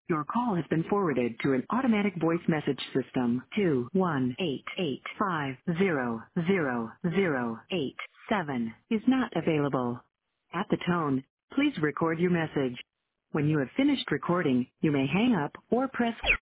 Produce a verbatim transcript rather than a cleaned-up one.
Your call has been forwarded to an automatic voice message system. Two one eight eight five zero zero zero eight seven is not available. At the tone, please record your message. When you have finished recording, you may hang up or press